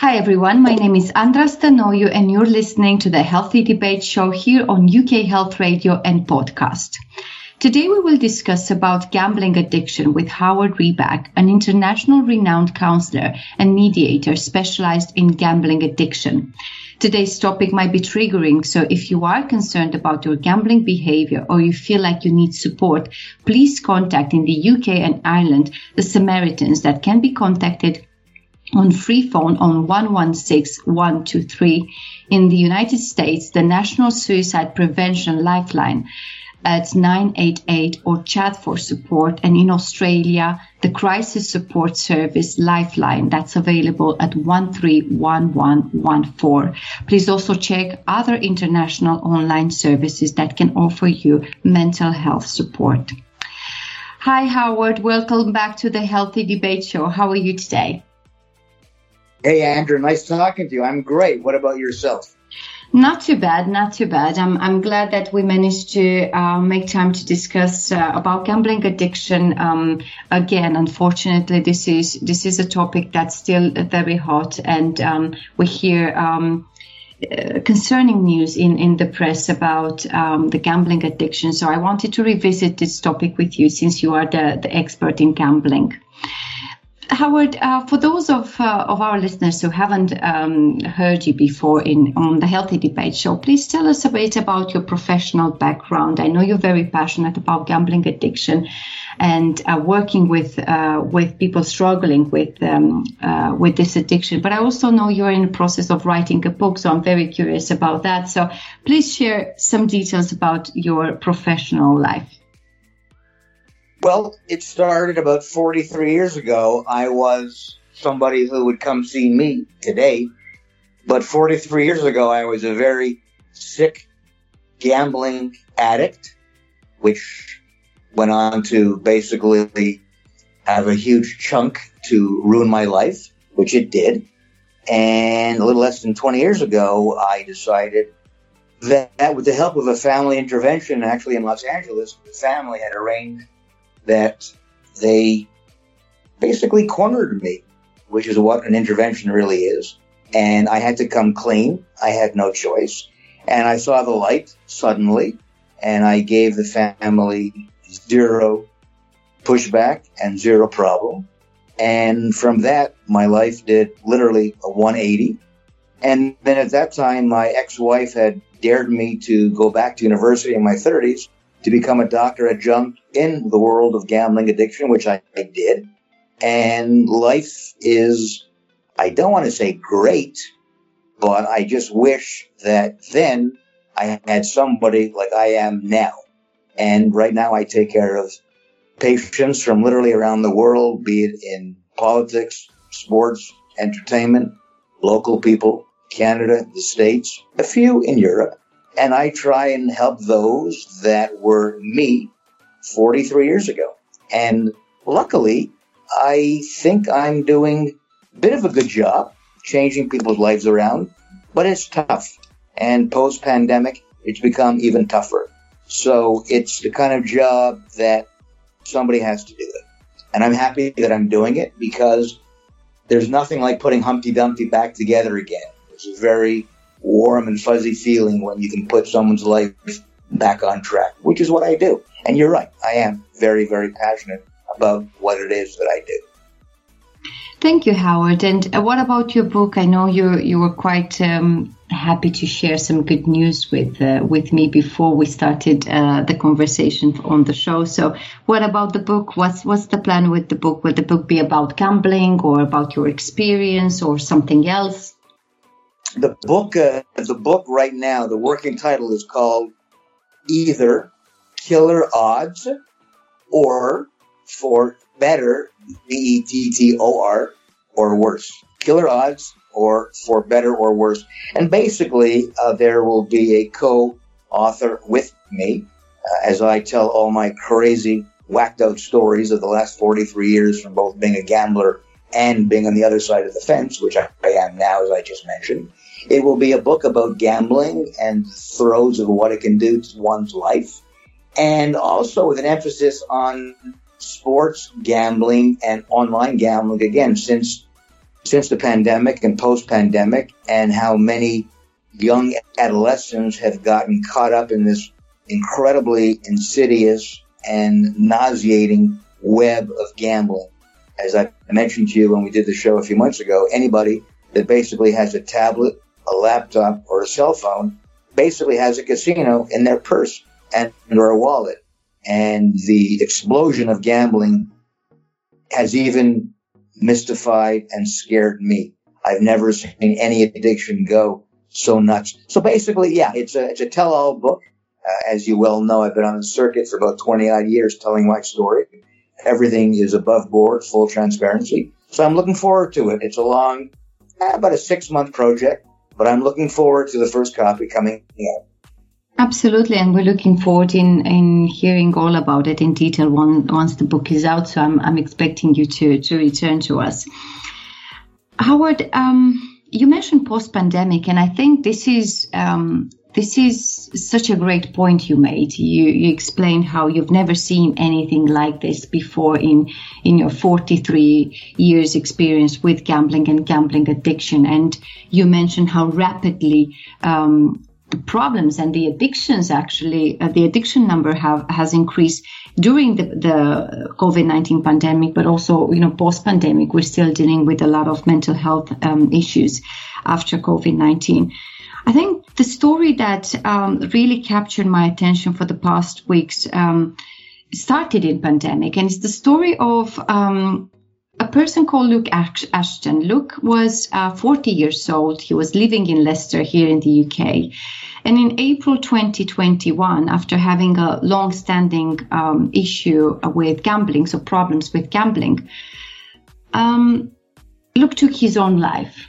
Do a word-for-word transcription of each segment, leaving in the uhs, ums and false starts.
Hi everyone, my name is Andra Stanoiu and you're listening to the Healthy Debate Show here on U K Health Radio and podcast. Today we will discuss about gambling addiction with Howard Reback, an international renowned counselor and mediator specialized in gambling addiction. Today's topic might be triggering, so if you are concerned about your gambling behavior or you feel like you need support, please contact in the U K and Ireland the Samaritans that can be contacted on free phone on one one six one two three. In the United States, the National Suicide Prevention Lifeline at nine eight eight or chat for support. And in Australia, the Crisis Support Service Lifeline that's available at one three one one one four. Please also check other international online services that can offer you mental health support. Hi, Howard. Welcome back to the Healthy Debate Show. How are you today? Hey, Andrew, nice talking to you. I'm great. What about yourself? Not too bad, not too bad. I'm I'm glad that we managed to uh, make time to discuss uh, about gambling addiction. Um, again, unfortunately, this is this is a topic that's still very hot, and um, we hear um, uh, concerning news in, in the press about um, the gambling addiction. So I wanted to revisit this topic with you since you are the, the expert in gambling. Howard, uh, for those of uh, of our listeners who haven't um, heard you before in on the Healthy Debate Show, please tell us a bit about your professional background. I know you're very passionate about gambling addiction and uh, working with uh, with people struggling with um, uh, with this addiction. But I also know you're in the process of writing a book, so I'm very curious about that. So please share some details about your professional life. Well, it started about forty-three years ago. I was somebody who would come see me today. But forty-three years ago, I was a very sick gambling addict, which went on to basically have a huge chunk to ruin my life, which it did. And a little less than twenty years ago, I decided that with the help of a family intervention, actually in Los Angeles, the family had arranged that they basically cornered me, which is what an intervention really is. And I had to come clean. I had no choice. And I saw the light suddenly, and I gave the family zero pushback and zero problem. And from that, my life did literally a one eighty. And then at that time, my ex-wife had dared me to go back to university in my thirties to become a doctor adjunct in the world of gambling addiction, which I, I did. And life is, I don't want to say great, but I just wish that then I had somebody like I am now. And right now I take care of patients from literally around the world, be it in politics, sports, entertainment, local people, Canada, the States, a few in Europe. And I try and help those that were me forty-three years ago. And luckily, I think I'm doing a bit of a good job changing people's lives around, but it's tough. And post-pandemic, it's become even tougher. So it's the kind of job that somebody has to do it. And I'm happy that I'm doing it because there's nothing like putting Humpty Dumpty back together again. It's a very warm and fuzzy feeling when you can put someone's life back on track, which is what I do. And you're right, I am very, very passionate about what it is that I do. Thank you, Howard. And what about your book? I know you you were quite um, happy to share some good news with uh, with me before we started uh, the conversation on the show. So what about the book? What's what's the plan with the book? Will the book be about gambling or about your experience or something else? The book, uh, the book right now, the working title is called either Killer Odds or For Better, B E T T O R, or Worse. Killer Odds or For Better or Worse. And basically, uh, there will be a co-author with me uh, as I tell all my crazy, whacked out stories of the last forty-three years from both being a gambler and being on the other side of the fence, which I, I am now, as I just mentioned. It will be a book about gambling and the throes of what it can do to one's life, and also with an emphasis on sports gambling and online gambling, again, since since the pandemic and post-pandemic, and how many young adolescents have gotten caught up in this incredibly insidious and nauseating web of gambling. As I mentioned to you when we did the show a few months ago, anybody that basically has a tablet, a laptop, or a cell phone basically has a casino in their purse and or a wallet. And the explosion of gambling has even mystified and scared me. I've never seen any addiction go so nuts. So basically, yeah, it's a it's a tell-all book. Uh, as you well know, I've been on the circuit for about twenty odd years telling my story. Everything is above board, full transparency. So I'm looking forward to it. It's a long, eh, about a six-month project, but I'm looking forward to the first copy coming out. Absolutely, and we're looking forward in, in hearing all about it in detail one, once the book is out. So I'm I'm expecting you to to return to us. Howard, um, you mentioned post-pandemic, and I think this is um, this is such a great point you made. You you explained how you've never seen anything like this before in in your forty-three years experience with gambling and gambling addiction, and you mentioned how rapidly um, the problems and the addictions actually, uh, the addiction number have has increased during the, the COVID nineteen pandemic, but also, you know, post-pandemic, we're still dealing with a lot of mental health um, issues after COVID nineteen. I think the story that um, really captured my attention for the past weeks um, started in pandemic, and it's the story of um, a person called Luke Ashton. Luke was uh, forty years old. He was living in Leicester here in the U K. And in April twenty twenty-one, after having a long-standing um, issue with gambling, so problems with gambling, um, Luke took his own life.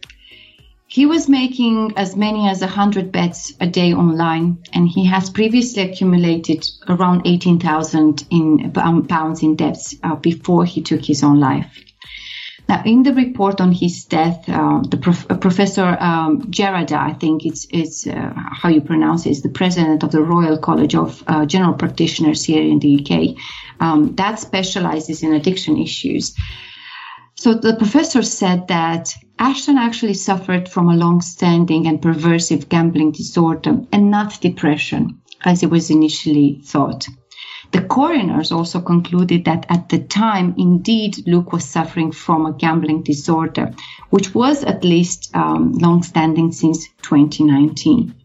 He was making as many as one hundred bets a day online, and he has previously accumulated around eighteen thousand in, um, pounds in debts uh, before he took his own life. Now, in the report on his death, uh, the prof- uh, Professor um, Gerada, I think it's, it's uh, how you pronounce it, is the president of the Royal College of uh, General Practitioners here in the U K, um, that specializes in addiction issues. So the professor said that Ashton actually suffered from a long-standing and pervasive gambling disorder and not depression, as it was initially thought. The coroners also concluded that at the time, indeed, Luke was suffering from a gambling disorder, which was at least um, long-standing since twenty nineteen.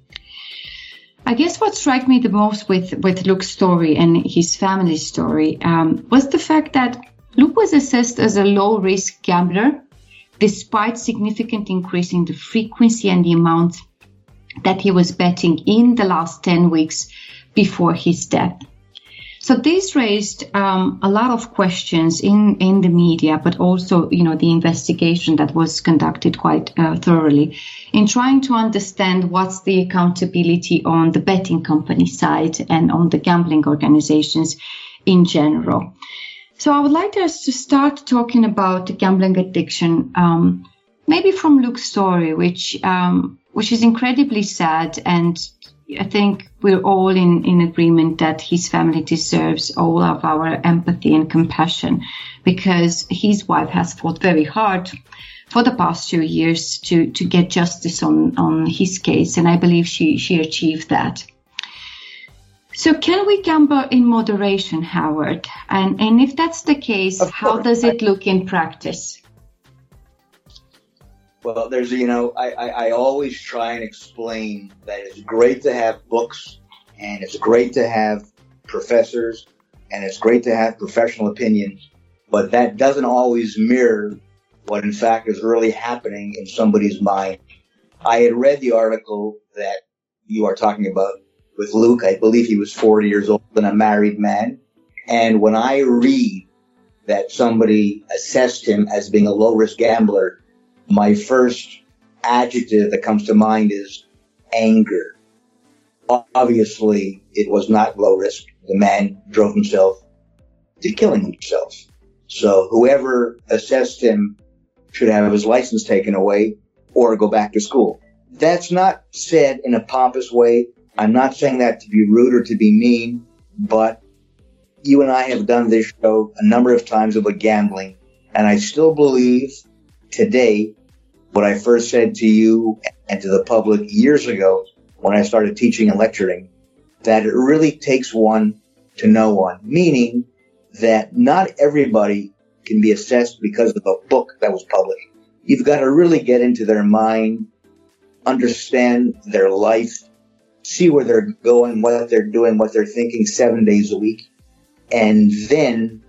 I guess what struck me the most with, with Luke's story and his family's story um, was the fact that Luke was assessed as a low-risk gambler, despite significant increase in the frequency and the amount that he was betting in the last ten weeks before his death. So this raised um, a lot of questions in, in the media, but also, you know, the investigation that was conducted quite uh, thoroughly in trying to understand what's the accountability on the betting company side and on the gambling organizations in general. So I would like us to start talking about the gambling addiction, um, maybe from Luke's story, which um, which is incredibly sad, and I think we're all in, in agreement that his family deserves all of our empathy and compassion, because his wife has fought very hard for the past two years to, to get justice on, on his case, and I believe she, she achieved that. So can we gamble in moderation, Howard? And, and if that's the case, how does it look in practice? Well, there's, you know, I, I, I always try and explain that it's great to have books, and it's great to have professors, and it's great to have professional opinions, but that doesn't always mirror what in fact is really happening in somebody's mind. I had read the article that you are talking about with Luke. I believe he was forty years old and a married man. And when I read that somebody assessed him as being a low-risk gambler, my first adjective that comes to mind is anger. Obviously, it was not low risk. The man drove himself to killing himself. So whoever assessed him should have his license taken away or go back to school. That's not said in a pompous way. I'm not saying that to be rude or to be mean, but you and I have done this show a number of times about gambling, and I still believe today what I first said to you and to the public years ago when I started teaching and lecturing, that it really takes one to know one, meaning that not everybody can be assessed because of a book that was published. You've got to really get into their mind, understand their life, see where they're going, what they're doing, what they're thinking seven days a week, and then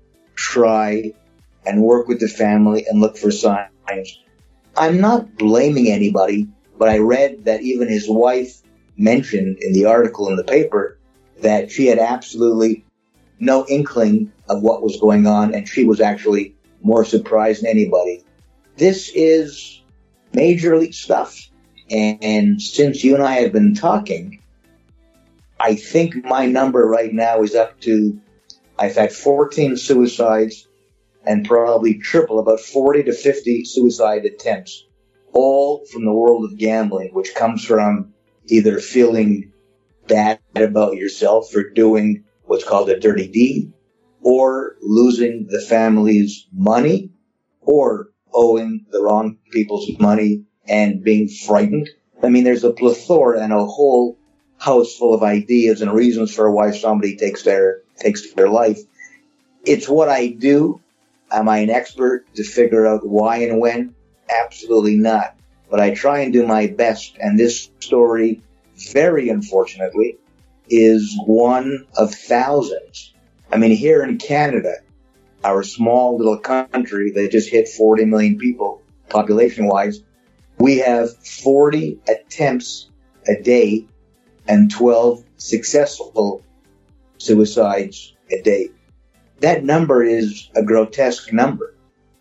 try and work with the family and look for signs. I'm not blaming anybody, but I read that even his wife mentioned in the article in the paper that she had absolutely no inkling of what was going on, and she was actually more surprised than anybody. This is major league stuff. And, and since you and I have been talking, I think my number right now is up to, I've had fourteen suicides and probably triple, about forty to fifty suicide attempts, all from the world of gambling, which comes from either feeling bad about yourself for doing what's called a dirty deed, or losing the family's money, or owing the wrong people's money and being frightened. I mean, there's a plethora and a whole house full of ideas and reasons for why somebody takes their takes their life. It's what I do. Am I an expert to figure out why and when? Absolutely not. But I try and do my best, and this story, very unfortunately, is one of thousands. I mean, here in Canada, our small little country that just hit forty million people population-wise, we have forty attempts a day and twelve successful suicides a day. That number is a grotesque number,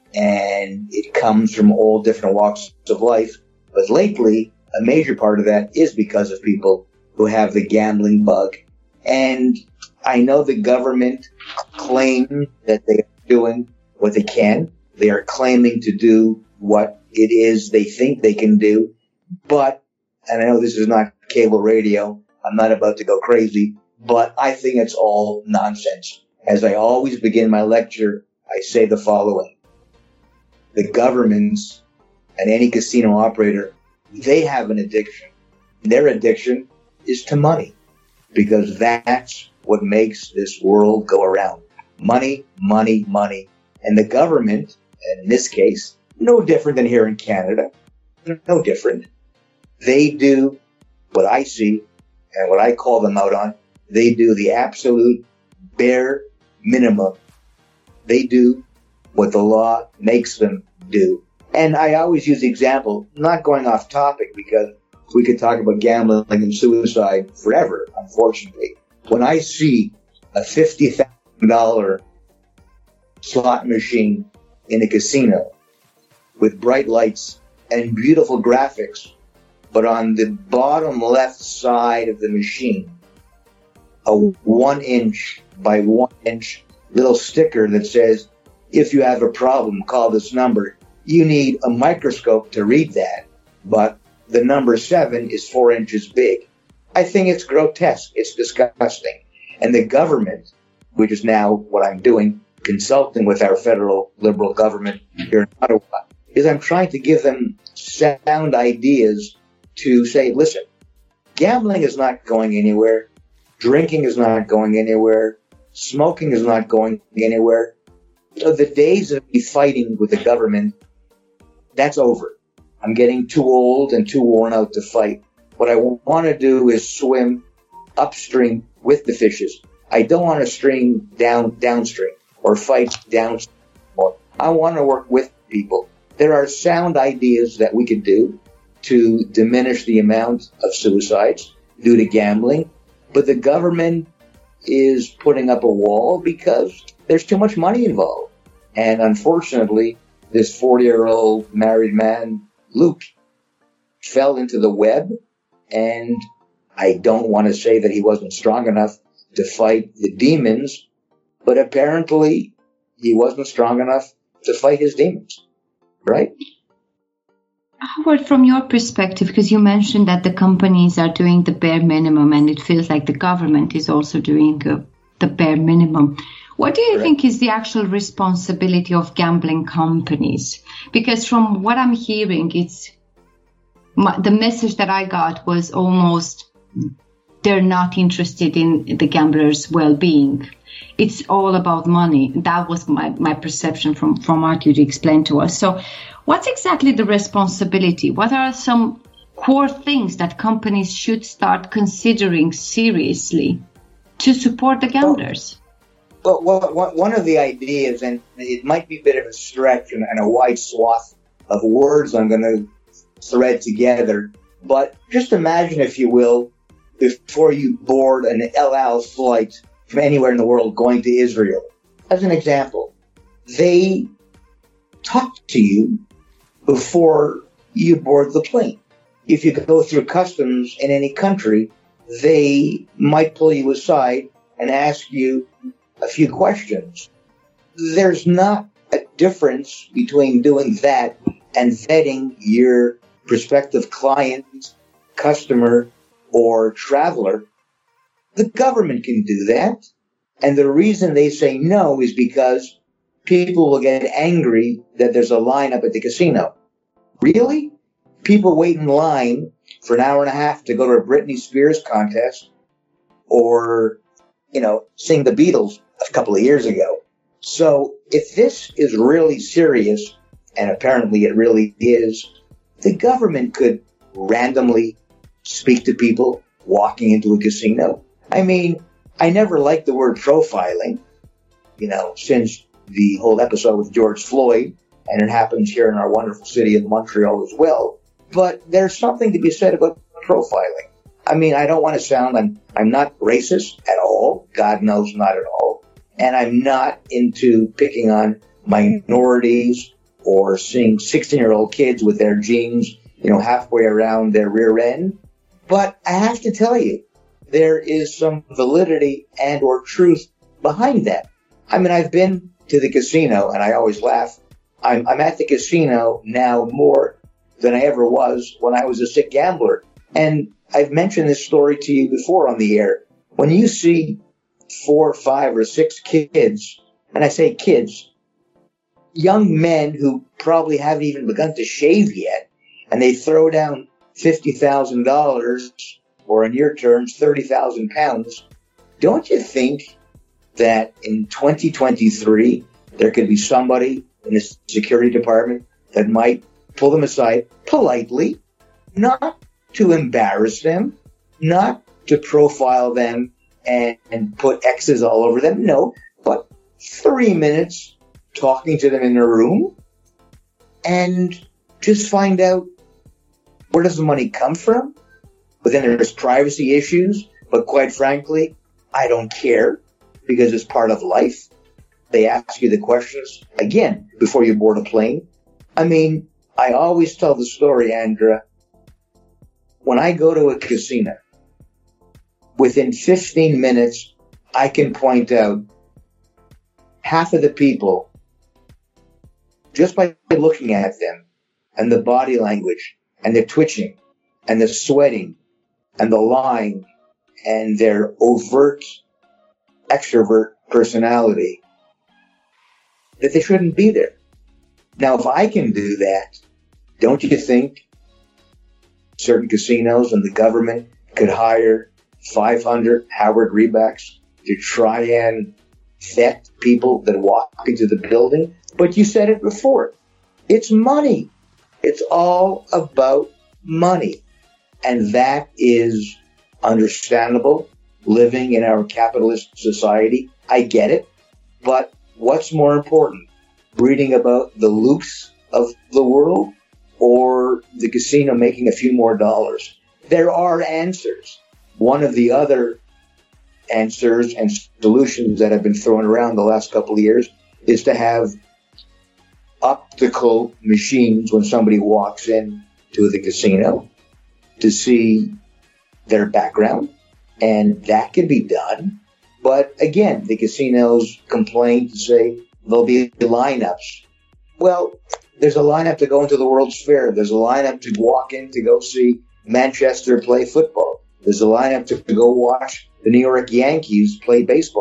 and it comes from all different walks of life. But lately, a major part of that is because of people who have the gambling bug. And I know the government claim that they are doing what they can. They are claiming to do what it is they think they can do. But, and I know this is not cable radio, I'm not about to go crazy, but I think it's all nonsense. As I always begin my lecture, I say the following. The governments and any casino operator, they have an addiction. Their addiction is to money, because that's what makes this world go around. Money, money, money. And the government, in this case, no different than here in Canada, no different. They do what I see and what I call them out on. They do the absolute bare minimum. They do what the law makes them do. And I always use the example, not going off topic, because we could talk about gambling and suicide forever, unfortunately. When I see a fifty thousand dollars slot machine in a casino with bright lights and beautiful graphics, but on the bottom left side of the machine, a one inch by one inch little sticker that says, if you have a problem, call this number. You need a microscope to read that, but the number seven is four inches big. I think it's grotesque. It's disgusting. And the government, which is now what I'm doing, consulting with our federal liberal government here in Ottawa, is I'm trying to give them sound ideas to say, listen, gambling is not going anywhere. Drinking is not going anywhere. Smoking is not going anywhere. So the days of me fighting with the government, that's over. I'm getting too old and too worn out to fight. What I want to do is swim upstream with the fishes. I don't want to stream down downstream or fight downstream. I want to work with people. There are sound ideas that we could do to diminish the amount of suicides due to gambling, but the government is putting up a wall because there's too much money involved. And unfortunately, this forty-year-old married man, Luke, fell into the web, and I don't want to say that he wasn't strong enough to fight the demons, but apparently he wasn't strong enough to fight his demons, right? Howard, from your perspective, because you mentioned that the companies are doing the bare minimum and it feels like the government is also doing uh, the bare minimum, What do you Correct. think is the actual responsibility of gambling companies? Because from what I'm hearing, it's my, the message that I got was almost they're not interested in the gamblers' well-being. It's all about money. That was my, my perception from, from what you explained to us. So what's exactly the responsibility? What are some core things that companies should start considering seriously to support the gamblers? Well, well, well, one of the ideas, and it might be a bit of a stretch and, and a wide swath of words I'm going to thread together, but just imagine, if you will, before you board an El Al flight from anywhere in the world going to Israel. As an example, they talk to you before you board the plane. If you go through customs in any country, they might pull you aside and ask you a few questions. There's not a difference between doing that and vetting your prospective client, customer, or traveler. The government can do that. And the reason they say no is because people will get angry that there's a lineup at the casino. Really? People wait in line for an hour and a half to go to a Britney Spears contest or, you know, sing the Beatles a couple of years ago. So if this is really serious, and apparently it really is, the government could randomly speak to people walking into a casino. I mean, I never liked the word profiling, you know, since the whole episode with George Floyd, and it happens here in our wonderful city of Montreal as well. But there's something to be said about profiling. I mean, I don't want to sound, I'm, I'm not racist at all. God knows, not at all. And I'm not into picking on minorities or seeing sixteen-year-old kids with their jeans, you know, halfway around their rear end. But I have to tell you, there is some validity and or truth behind that. I mean, I've been to the casino, and I always laugh. I'm, I'm at the casino now more than I ever was when I was a sick gambler. And I've mentioned this story to you before on the air. When you see four, five, or six kids, and I say kids, young men who probably haven't even begun to shave yet, and they throw down fifty thousand dollars, or in your terms, thirty thousand pounds, don't you think that in twenty twenty-three, there could be somebody in the security department that might pull them aside politely, not to embarrass them, not to profile them and, and put X's all over them, no, but three minutes talking to them in their room and just find out, where does the money come from? But then there's privacy issues, but quite frankly, I don't care because it's part of life. They ask you the questions, again, before you board a plane. I mean, I always tell the story, Andrea. When I go to a casino, within fifteen minutes, I can point out half of the people, just by looking at them, and the body language, and the twitching, and the sweating, and the lying, and their overt extrovert personality, that they shouldn't be there. Now, if I can do that, don't you think certain casinos and the government could hire five hundred Howard Rebacks to try and vet people that walk into the building? But you said it before. It's money. It's all about money. And that is understandable living in our capitalist society. I get it. But what's more important? Reading about the Lukes of the world or the casino making a few more dollars? There are answers. One of the other answers and solutions that have been thrown around the last couple of years is to have optical machines when somebody walks in to the casino to see their background, and that can be done. But again, the casinos complain to say there'll be lineups. Well, there's a lineup to go into the World's Fair. There's a lineup to walk in to go see Manchester play football. There's a lineup to go watch the New York Yankees play baseball.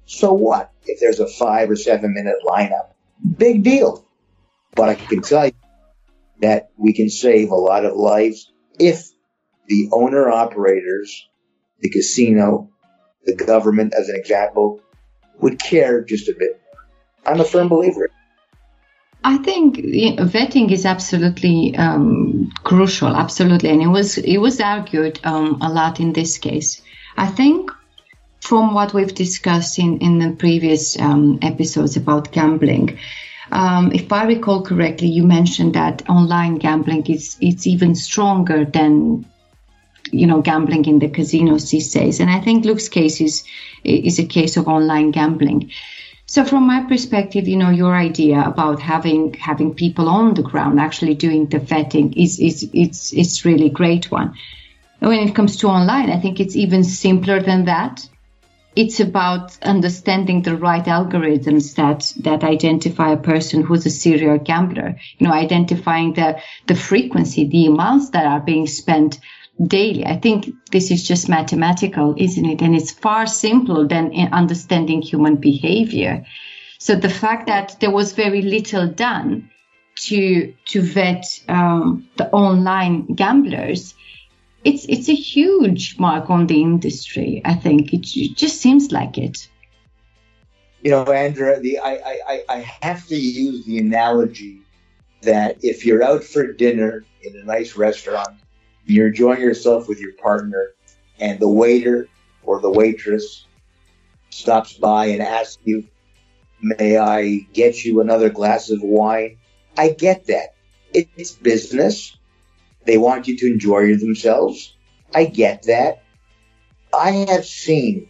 So what if there's a five or seven minute lineup? Big deal. But I can tell you that we can save a lot of lives if the owner operators, the casino, the government, as an example, would care just a bit. I'm a firm believer. I think you know, vetting is absolutely um, crucial, absolutely, and it was it was argued um, a lot in this case. I think from what we've discussed in in the previous um, episodes about gambling, um, if I recall correctly, you mentioned that online gambling is it's even stronger than you know gambling in the casinos these days, and I think Luke's case is is a case of online gambling. So from my perspective, you know, your idea about having having people on the ground actually doing the vetting is is it's it's really great one. When it comes to online, I think it's even simpler than that. It's about understanding the right algorithms that that identify a person who's a serial gambler. You know, identifying the the frequency, the amounts that are being spent daily. I think this is just mathematical, isn't it? And it's far simpler than in understanding human behavior. So the fact that there was very little done to to vet um, the online gamblers, it's it's a huge mark on the industry. I think it, it just seems like it. You know, Andrea, the I, I I have to use the analogy that if you're out for dinner in a nice restaurant, you're enjoying yourself with your partner, and the waiter or the waitress stops by and asks you, may I get you another glass of wine? I get that. It's business. They want you to enjoy themselves. I get that. I have seen,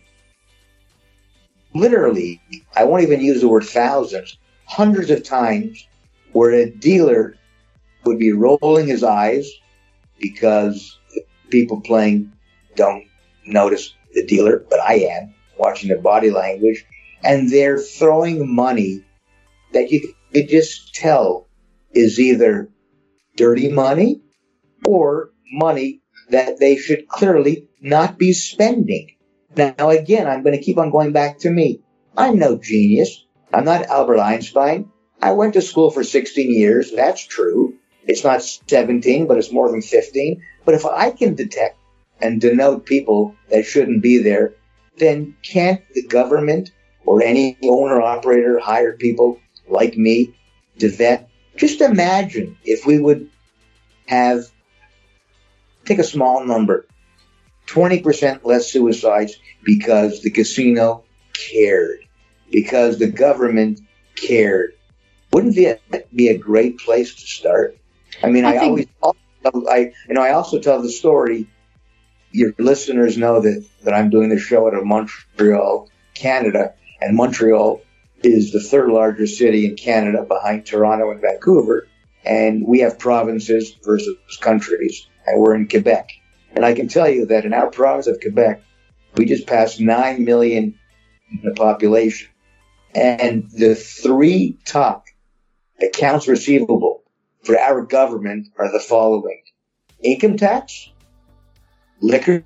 literally, I won't even use the word thousands, hundreds of times where a dealer would be rolling his eyes because people playing don't notice the dealer, but I am, watching their body language, and they're throwing money that you could just tell is either dirty money or money that they should clearly not be spending. Now, again, I'm going to keep on going back to me. I'm no genius. I'm not Albert Einstein. I went to school for sixteen years. That's true. It's not seventeen, but it's more than fifteen. But if I can detect and denote people that shouldn't be there, then can't the government or any owner-operator hire people like me to vet? Just imagine if we would have, take a small number, twenty percent less suicides because the casino cared, because the government cared. Wouldn't that be a great place to start? I mean, I, I think, always, I, you know, I also tell the story. Your listeners know that, that I'm doing the show out of Montreal, Canada, and Montreal is the third largest city in Canada behind Toronto and Vancouver, and we have provinces versus countries, and we're in Quebec. And I can tell you that in our province of Quebec, we just passed nine million in the population, and the three top accounts receivable for our government are the following: income tax, liquor,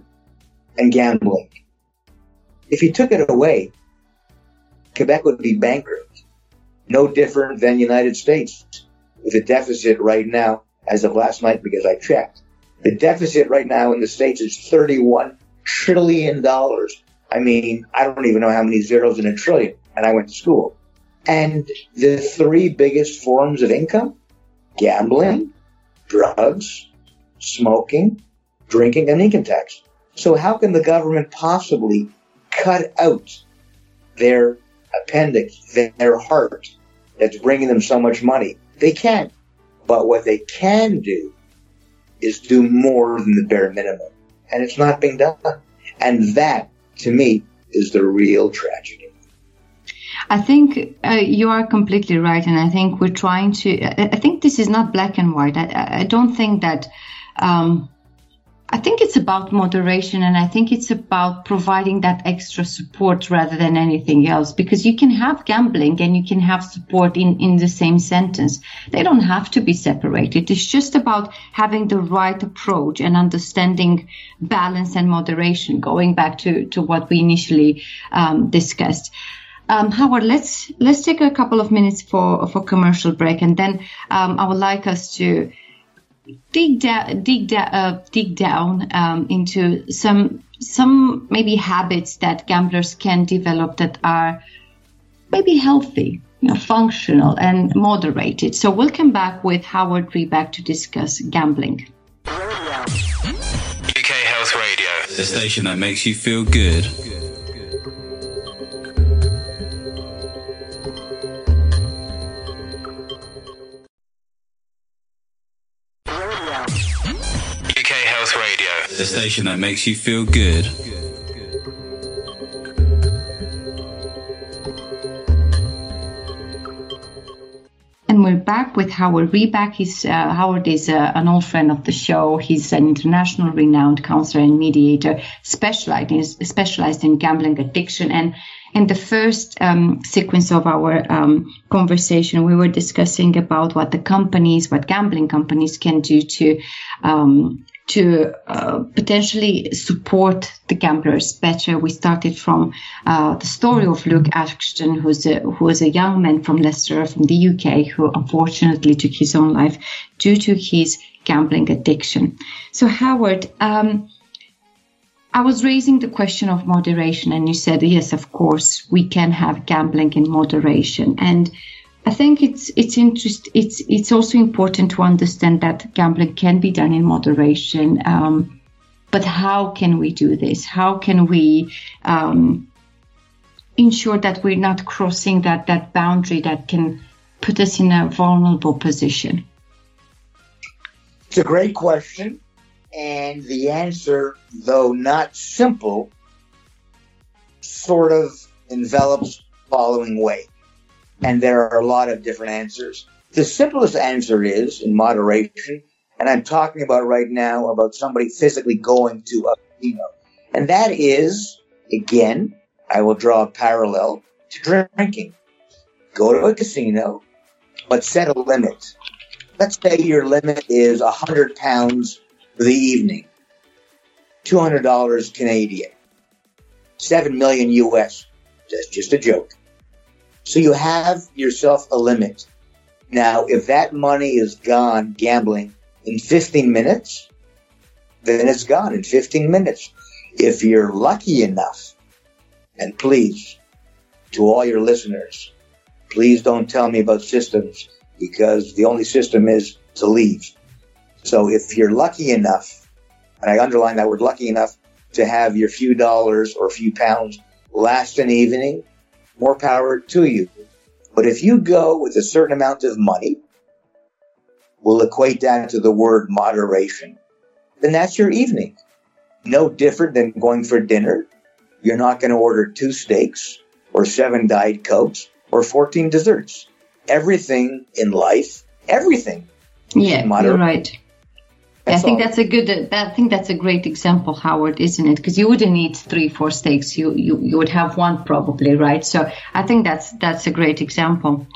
and gambling. If you took it away, Quebec would be bankrupt. No different than the United States, with a deficit right now, as of last night, because I checked. The deficit right now in the States is thirty-one trillion dollars. I mean, I don't even know how many zeros in a trillion, and I went to school. And the three biggest forms of income: gambling, drugs, smoking, drinking, and income tax. So how can the government possibly cut out their appendix, their heart, that's bringing them so much money? They can't. But what they can do is do more than the bare minimum. And it's not being done. And that, to me, is the real tragedy. I think uh, you are completely right, and I think we're trying to. I think this is not black and white. I, I don't think that um, I think it's about moderation, and I think it's about providing that extra support rather than anything else, because you can have gambling and you can have support in, in the same sentence. They don't have to be separated. It's just about having the right approach and understanding balance and moderation, going back to, to what we initially um, discussed. Um, Howard, let's let's take a couple of minutes for, for commercial break, and then um, I would like us to dig down, dig down, uh, dig down um, into some some maybe habits that gamblers can develop that are maybe healthy, you know, functional and moderated. So we'll come back with Howard Reback to discuss gambling. U K Health Radio, the station that makes you feel good. The station that makes you feel good. And we're back with Howard Reback. He's, uh, Howard is uh, an old friend of the show. He's an international renowned counselor and mediator specialized in, specialized in gambling addiction. And in the first um, sequence of our um, conversation, we were discussing about what the companies, what gambling companies can do to um, to uh, potentially support the gamblers better. We started from uh, the story of Luke Ashton, who's a, who was a young man from Leicester, from the U K, who unfortunately took his own life due to his gambling addiction. So, Howard, um, I was raising the question of moderation, and you said, yes, of course, we can have gambling in moderation. And I think it's it's interest. It's it's also important to understand that gambling can be done in moderation. Um, but how can we do this? How can we um, ensure that we're not crossing that that boundary that can put us in a vulnerable position? It's a great question, and the answer, though not simple, sort of envelops the following way. And there are a lot of different answers. The simplest answer is in moderation, and I'm talking about right now about somebody physically going to a casino. And that is, again, I will draw a parallel to drinking. Go to a casino, but set a limit. Let's say your limit is one hundred pounds for the evening, two hundred dollars Canadian, seven million U S. That's just a joke. So you have yourself a limit. Now, if that money is gone gambling in fifteen minutes, then it's gone in fifteen minutes. If you're lucky enough, and please, to all your listeners, please don't tell me about systems, because the only system is to leave. So if you're lucky enough, and I underline that word lucky enough, to have your few dollars or few pounds last an evening, more power to you. But if you go with a certain amount of money, we'll equate that to the word moderation, then that's your evening. No different than going for dinner. You're not going to order two steaks or seven Diet Cokes or fourteen desserts. Everything in life, everything. Yeah, you're right. That's I think all. that's a good. I think that's a great example, Howard, isn't it? Because you wouldn't eat three, four steaks. You, you you would have one probably, right? So I think that's that's a great example.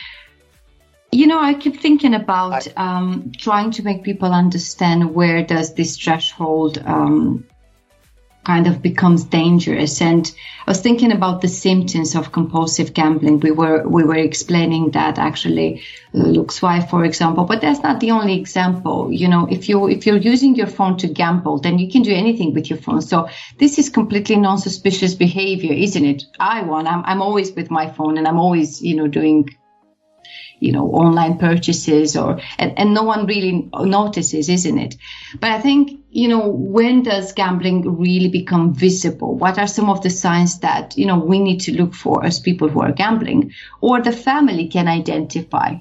You know, I keep thinking about um, trying to make people understand where does this threshold um, kind of becomes dangerous. And I was thinking about the symptoms of compulsive gambling. We were we were explaining that actually Luke's wife, for example, but that's not the only example. You know, if you if you're using your phone to gamble, then you can do anything with your phone. So this is completely non-suspicious behavior, isn't it? I won. I'm I'm always with my phone, and I'm always, you know, doing, you know, online purchases, or and, and no one really notices, isn't it? But I think, you know, when does gambling really become visible? What are some of the signs that, you know, we need to look for as people who are gambling, or the family can identify?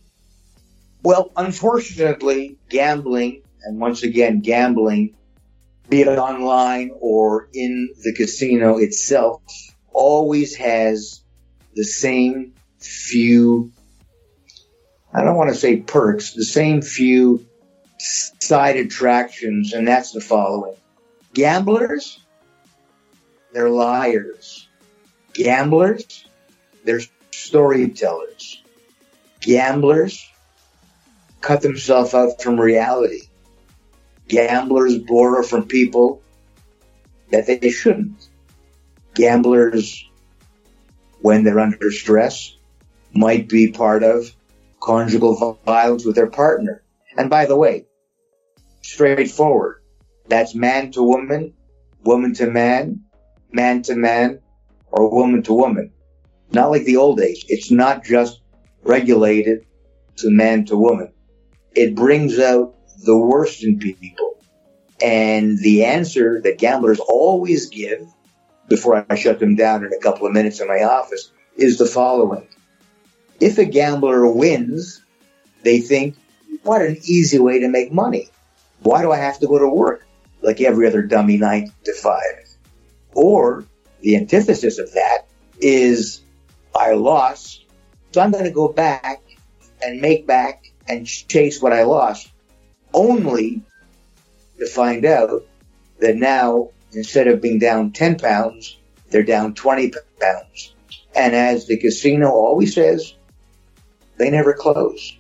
Well, unfortunately, gambling, and once again, gambling, be it online or in the casino itself, always has the same few, I don't want to say perks, the same few side attractions, and that's the following. Gamblers, they're liars. Gamblers, they're storytellers. Gamblers cut themselves out from reality. Gamblers borrow from people that they shouldn't. Gamblers, when they're under stress, might be part of conjugal violence with their partner. And by the way, straightforward. That's man to woman, woman to man, man to man, or woman to woman. Not like the old days. It's not just regulated to man to woman. It brings out the worst in people. And the answer that gamblers always give, before I shut them down in a couple of minutes in my office, is the following. If a gambler wins, they think, what an easy way to make money. Why do I have to go to work like every other dummy nine to five? Or the antithesis of that is, I lost, so I'm going to go back and make back and chase what I lost, only to find out that now, instead of being down ten pounds, they're down twenty pounds. And as the casino always says, they never close.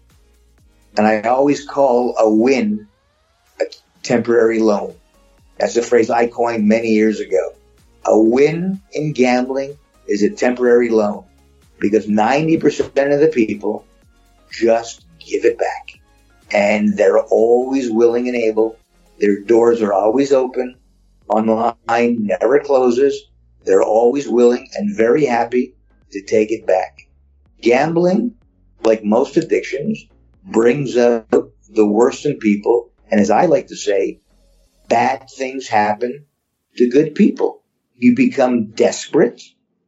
And I always call a win a temporary loan. That's a phrase I coined many years ago. A win in gambling is a temporary loan because ninety percent of the people just give it back. And they're always willing and able. Their doors are always open. Online never closes. They're always willing and very happy to take it back. Gambling, like most addictions, brings out the worst in people. And as I like to say, bad things happen to good people. You become desperate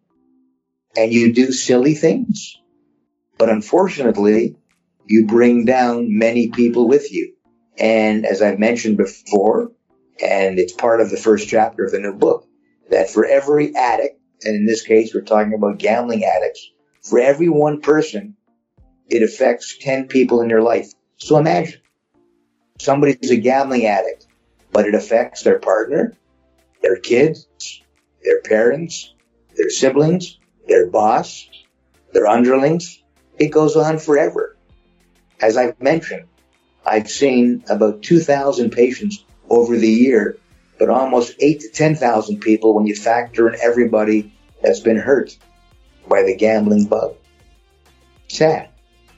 and you do silly things. But unfortunately, you bring down many people with you. And as I've mentioned before, and it's part of the first chapter of the new book, that for every addict, and in this case we're talking about gambling addicts, for every one person, it affects ten people in your life. So imagine, somebody's a gambling addict, but it affects their partner, their kids, their parents, their siblings, their boss, their underlings. It goes on forever. As I've mentioned, I've seen about two thousand patients over the year, but almost eight to ten thousand people when you factor in everybody that's been hurt by the gambling bug. Sad.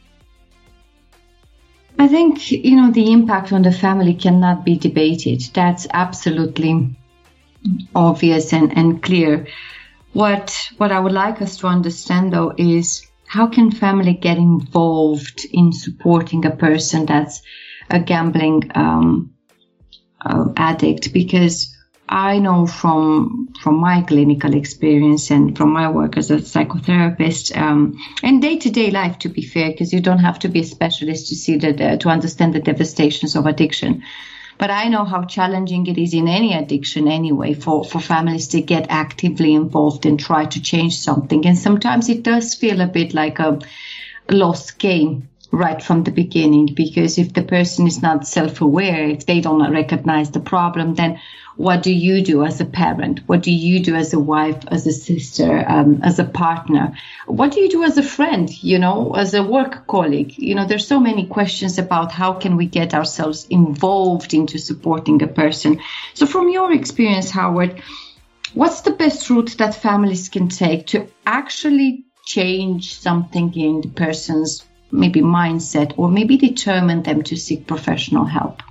I think, you know, the impact on the family cannot be debated. That's absolutely obvious and, and clear. What what I would like us to understand, though, is how can family get involved in supporting a person that's a gambling um, uh, addict? Because I know from from my clinical experience and from my work as a psychotherapist um, and day-to-day life, to be fair, because you don't have to be a specialist to see that uh, to understand the devastations of addiction. But I know how challenging it is in any addiction anyway for, for families to get actively involved and try to change something. And sometimes it does feel a bit like a lost game right from the beginning, because if the person is not self-aware, if they don't recognize the problem, then what do you do as a parent? What do you do as a wife, as a sister, um, as a partner? What do you do as a friend, you know, as a work colleague? You know, there's so many questions about how can we get ourselves involved into supporting a person. So from your experience, Howard, what's the best route that families can take to actually change something in the person's maybe mindset, or maybe determine them to seek professional help?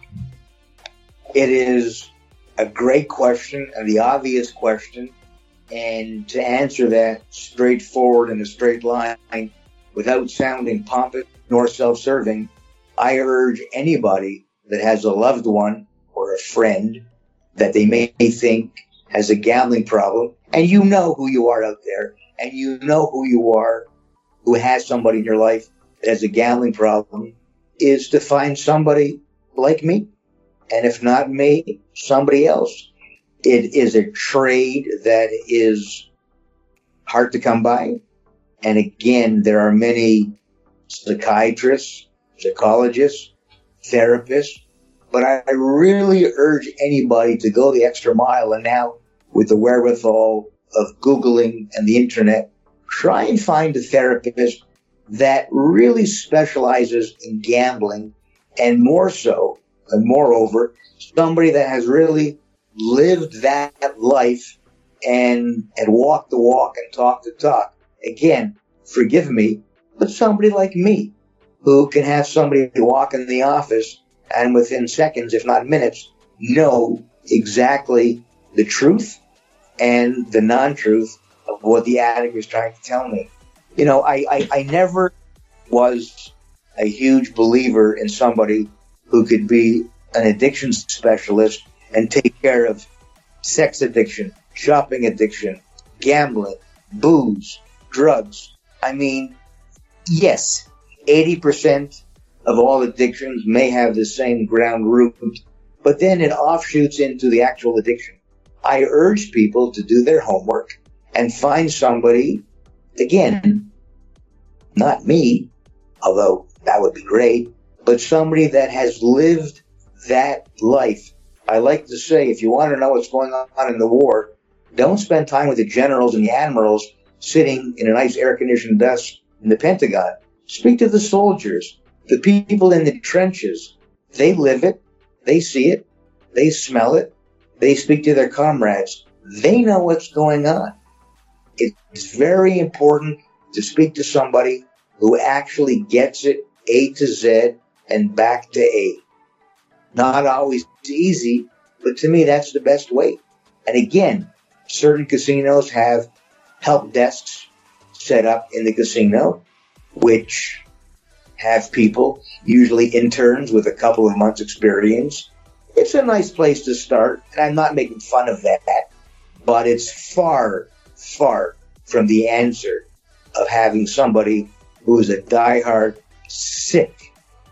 It is a great question and the obvious question. And to answer that straightforward in a straight line without sounding pompous nor self-serving, I urge anybody that has a loved one or a friend that they may think has a gambling problem, and you know who you are out there, and you know who you are who has somebody in your life that has a gambling problem, is to find somebody like me. And if not me, somebody else. It is a trade that is hard to come by. And again, there are many psychiatrists, psychologists, therapists, But I really urge anybody to go the extra mile, and now with the wherewithal of Googling and the internet, try and find a therapist that really specializes in gambling, and more so, and moreover, somebody that has really lived that life and, and walked the walk and talked the talk. Again, forgive me, but somebody like me who can have somebody walk in the office and within seconds, if not minutes, know exactly the truth and the non-truth of what the addict is trying to tell me. You know, I, I, I never was a huge believer in somebody who could be an addiction specialist and take care of sex addiction, shopping addiction, gambling, booze, drugs. I mean, yes, eighty percent of all addictions may have the same ground root, but then it offshoots into the actual addiction. I urge people to do their homework and find somebody, again, not me, although that would be great, but somebody that has lived that life. I like to say, if you want to know what's going on in the war, don't spend time with the generals and the admirals sitting in a nice air-conditioned desk in the Pentagon. Speak to the soldiers, the people in the trenches. They live it, they see it, they smell it, they speak to their comrades. They know what's going on. It's very important to speak to somebody who actually gets it A to Z and back to A. Not always easy, but to me that's the best way. And again, certain casinos have help desks set up in the casino, which have people, usually interns with a couple of months experience. It's a nice place to start, and I'm not making fun of that, but it's far, far from the answer of having somebody who is a diehard, sick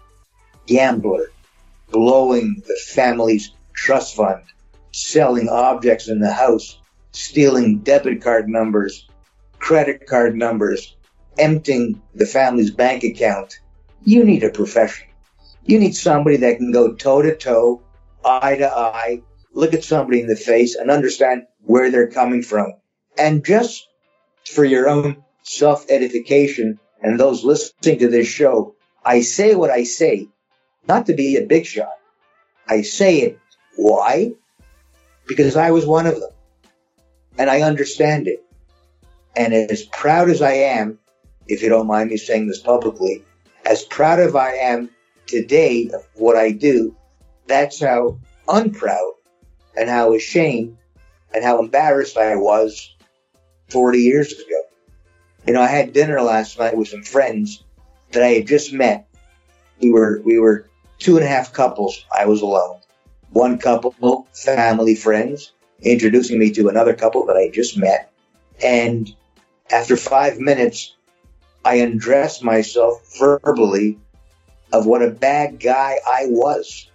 gambler, blowing the family's trust fund, selling objects in the house, stealing debit card numbers, credit card numbers, emptying the family's bank account. You need a professional. You need somebody that can go toe to toe, eye to eye, look at somebody in the face and understand where they're coming from. And just for your own self-edification and those listening to this show, I say what I say, not to be a big shot. I say it. Why? Because I was one of them. And I understand it. And as proud as I am, if you don't mind me saying this publicly, as proud as I am today of what I do, that's how unproud and how ashamed and how embarrassed I was forty years ago. You know, I had dinner last night with some friends that I had just met. We were, we were two and a half couples. I was alone. One couple, family friends, introducing me to another couple that I just met. And after five minutes, I undressed myself verbally of what a bad guy I was.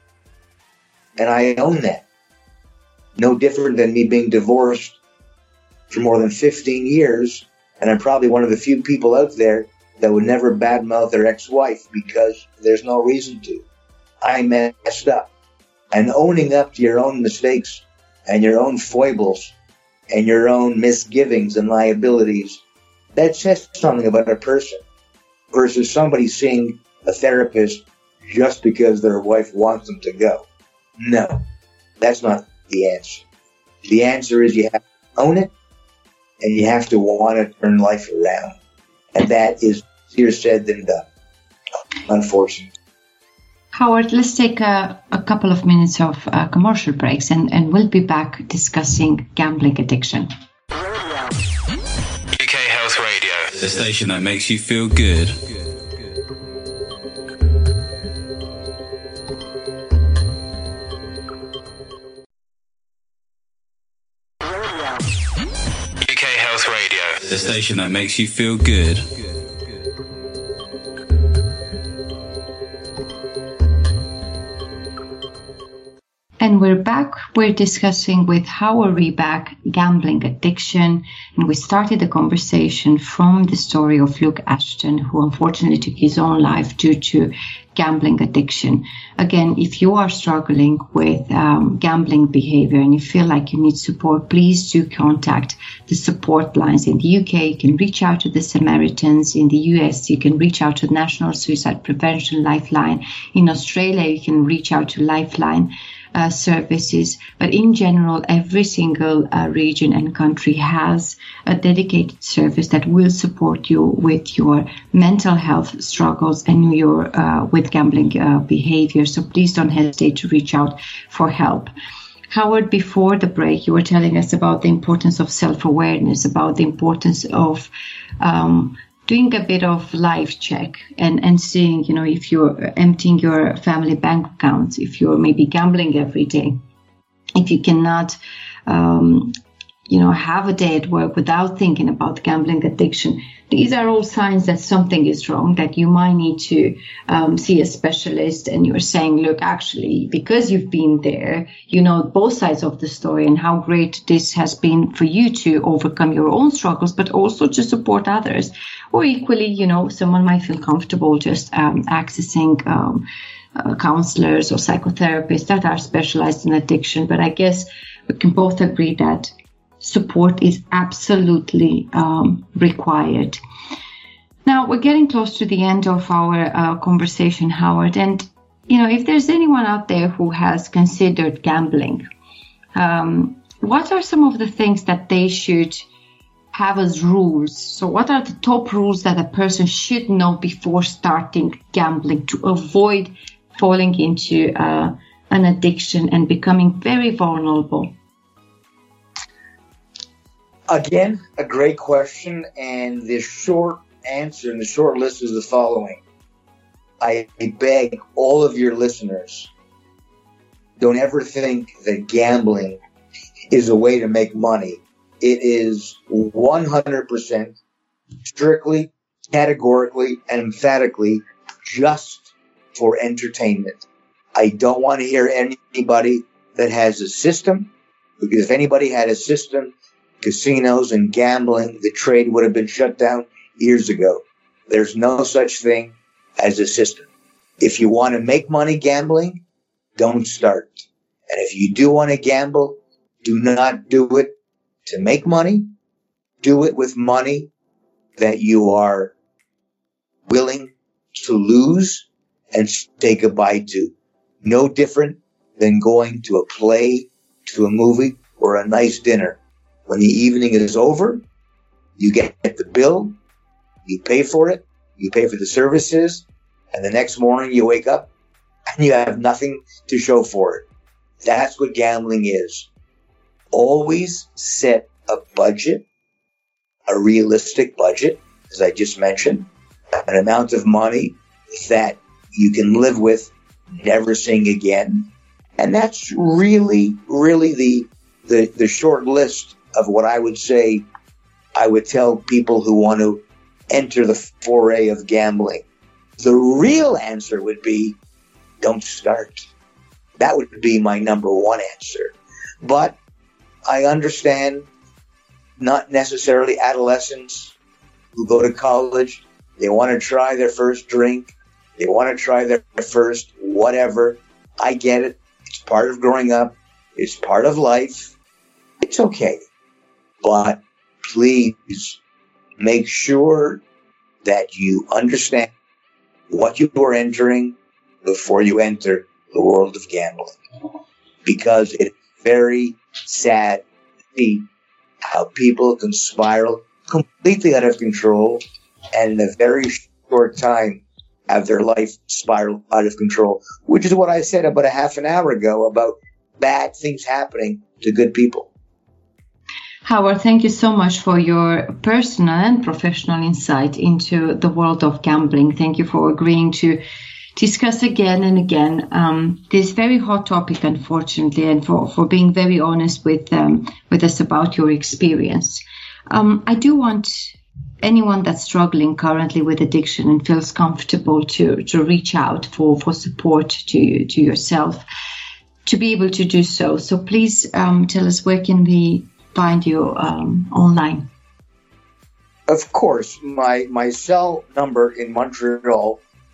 And I own that. No different than me being divorced for more than fifteen years. And I'm probably one of the few people out there that would never badmouth their ex-wife because there's no reason to. I messed up. And owning up to your own mistakes and your own foibles and your own misgivings and liabilities, that says something about a person versus somebody seeing a therapist just because their wife wants them to go. No, that's not the answer. The answer is you have to own it and you have to want to turn life around. And that is easier said than done, unfortunately. Howard, let's take a, a couple of minutes of uh, commercial breaks and, and we'll be back discussing gambling addiction. U K Health Radio, the station that makes you feel good. U K Health Radio, the station that makes you feel good. And we're back. We're discussing with Howard Reback gambling addiction. And we started the conversation from the story of Luke Ashton, who unfortunately took his own life due to gambling addiction. Again, if you are struggling with um, gambling behavior and you feel like you need support, please do contact the support lines. In the U K, you can reach out to the Samaritans. In the U S, you can reach out to the National Suicide Prevention Lifeline. In Australia, you can reach out to Lifeline uh, services. But in general, every single uh, region and country has a dedicated service that will support you with your mental health struggles and your uh, with gambling uh, behavior. So please don't hesitate to reach out for help. Howard, before the break, you were telling us about the importance of self-awareness, about the importance of um, doing a bit of life check and, and seeing, you know, if you're emptying your family bank accounts, if you're maybe gambling every day, if you cannot, um, you know, have a day at work without thinking about gambling addiction. These are all signs that something is wrong, that you might need to um, see a specialist. And you're saying, look, actually, because you've been there, you know both sides of the story and how great this has been for you to overcome your own struggles, but also to support others. Or equally, you know, someone might feel comfortable just um, accessing um, uh, counselors or psychotherapists that are specialized in addiction. But I guess we can both agree that support is absolutely um, required. Now, we're getting close to the end of our uh, conversation, Howard. And, you know, if there's anyone out there who has considered gambling, um, what are some of the things that they should have as rules? So what are the top rules that a person should know before starting gambling to avoid falling into uh, an addiction and becoming very vulnerable? Again, a great question, and the short answer and the short list is the following. I beg all of your listeners, don't ever think that gambling is a way to make money. It is one hundred percent strictly, categorically, and emphatically just for entertainment. I don't want to hear anybody that has a system, because if anybody had a system, casinos and gambling, the trade would have been shut down years ago. There's no such thing as a system. If you want to make money gambling, don't start. And if you do want to gamble, do not do it to make money. Do it with money that you are willing to lose and say goodbye to. No different than going to a play, to a movie, or a nice dinner. When the evening is over, you get the bill, you pay for it, you pay for the services, and the next morning you wake up and you have nothing to show for it. That's what gambling is. Always set a budget, a realistic budget, as I just mentioned, an amount of money that you can live with, never seeing again. And that's really, really the, the, the short list of what I would say I would tell people who want to enter the foray of gambling. The real answer would be, don't start. That would be my number one answer. But I understand not necessarily adolescents who go to college. They want to try their first drink. They want to try their first whatever. I get it. It's part of growing up. It's part of life. It's okay. But please make sure that you understand what you are entering before you enter the world of gambling. Because it's very sad to see how people can spiral completely out of control and in a very short time have their life spiral out of control, which is what I said about a half an hour ago about bad things happening to good people. Howard, thank you so much for your personal and professional insight into the world of gambling. Thank you for agreeing to discuss again and again um, this very hot topic, unfortunately, and for, for being very honest with um, with us about your experience. Um, I do want anyone that's struggling currently with addiction and feels comfortable to, to reach out for, for support to, to yourself, to be able to do so. So please um, tell us, where can we find you um, online? Of course, my my cell number in Montreal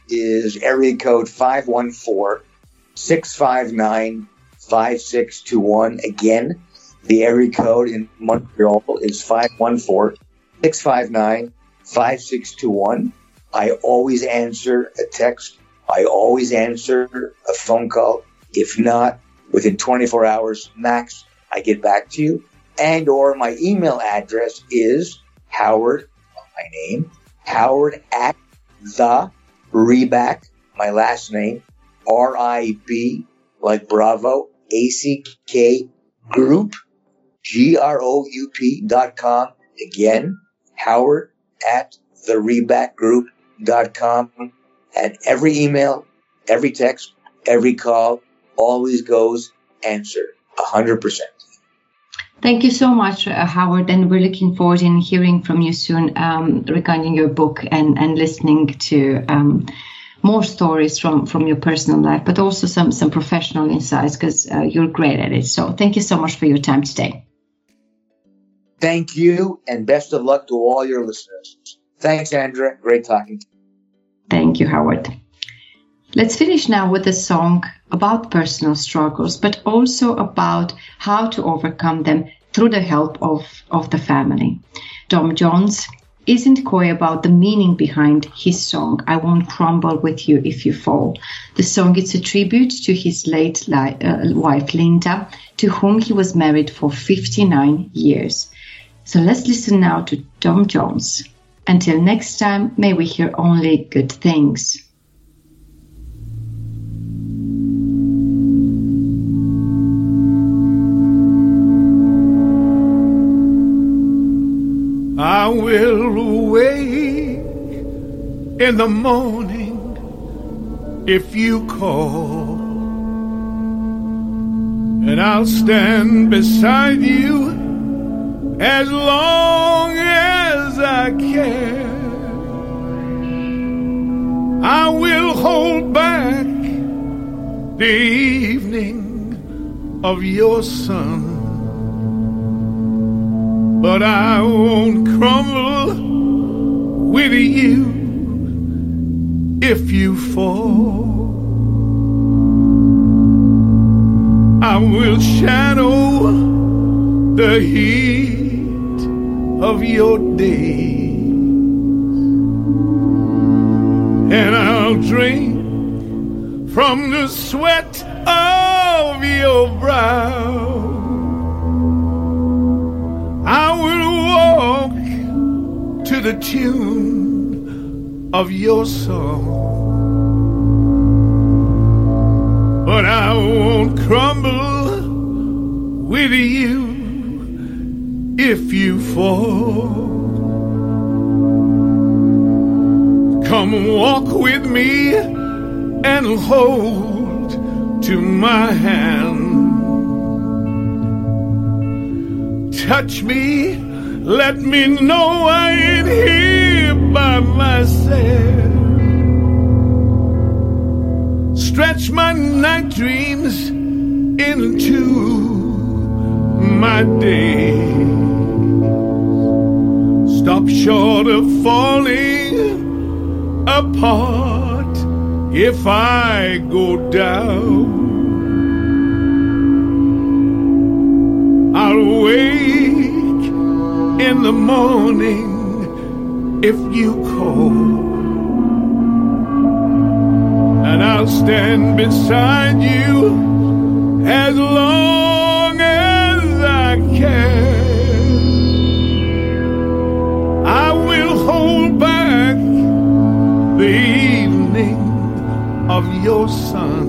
is area code five one four, six five nine, five six two one. Again, the area code in Montreal is five one four, six five nine, five six two one. I always answer a text. I always answer a phone call. If not, within twenty-four hours max, I get back to you. And or my email address is Howard, my name, Howard at the Reback, my last name, R I B, like Bravo, A C K Group, G R O U P dot com. Again, Howard at the Reback Group dot com. And every email, every text, every call always goes answered, one hundred percent. Thank you so much, uh, Howard, and we're looking forward in hearing from you soon um, regarding your book and, and listening to um, more stories from, from your personal life, but also some, some professional insights, because uh, you're great at it. So thank you so much for your time today. Thank you, and best of luck to all your listeners. Thanks, Andrea. Great talking to you. Thank you, Howard. Let's finish now with a song about personal struggles, but also about how to overcome them through the help of, of the family. Tom Jones isn't coy about the meaning behind his song, I Won't Crumble With You If You Fall. The song is a tribute to his late li- uh, wife, Linda, to whom he was married for fifty-nine years. So let's listen now to Tom Jones. Until next time, may we hear only good things. I will awake in the morning if you call, and I'll stand beside you as long as I can. I will hold back the evening of your sun, but I won't crumble with you if you fall. I will shadow the heat of your days, and I'll drink from the sweat of your brow. I will walk to the tune of your song, but I won't crumble with you if you fall. Come walk with me and hold to my hand. Touch me, let me know I ain't here by myself. Stretch my night dreams into my day. Stop short of falling apart if I go down. I'll wake in the morning if you call, and I'll stand beside you as long as I can. I will hold back the evening of your sun,